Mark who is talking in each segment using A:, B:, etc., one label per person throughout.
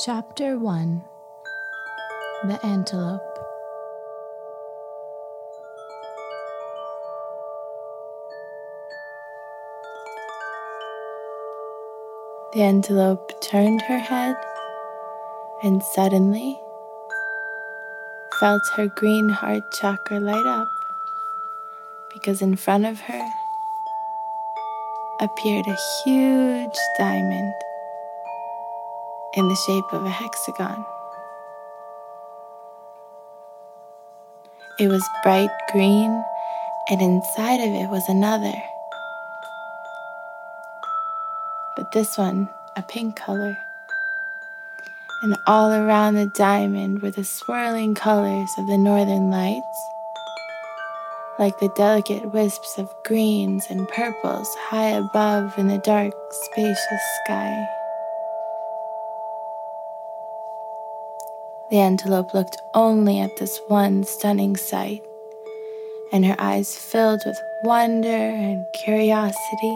A: Chapter 1. The Antelope. The antelope turned her head and suddenly felt her green heart chakra light up, because in front of her appeared a huge diamond in the shape of a hexagon. It was bright green, and inside of it was another, but this one a pink color. And all around the diamond were the swirling colors of the northern lights, like the delicate wisps of greens and purples high above in the dark, spacious sky. The antelope looked only at this one stunning sight, and her eyes filled with wonder and curiosity.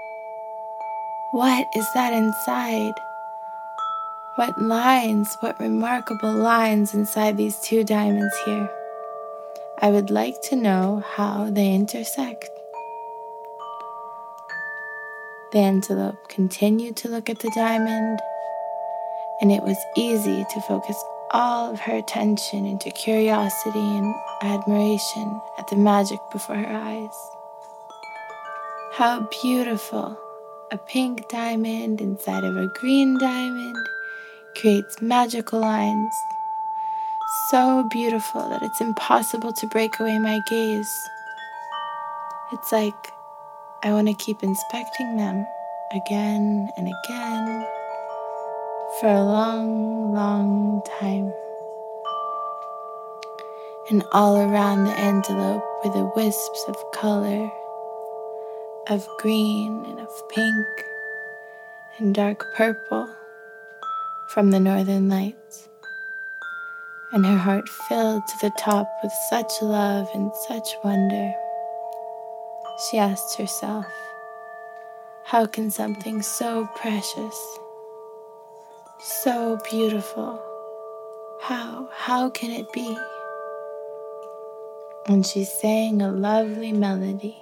A: What is that inside? What remarkable lines inside these two diamonds here? I would like to know how they intersect. The antelope continued to look at the diamond, and it was easy to focus all of her attention into curiosity and admiration at the magic before her eyes. How beautiful! A pink diamond inside of a green diamond creates magical lines, so beautiful that it's impossible to break away my gaze. It's like I want to keep inspecting them again and again for a long, long time. And all around the antelope were the wisps of color, of green and of pink and dark purple from the northern lights. And her heart filled to the top with such love and such wonder. She asked herself, how can something so precious, so beautiful, how can it be? And she sang a lovely melody.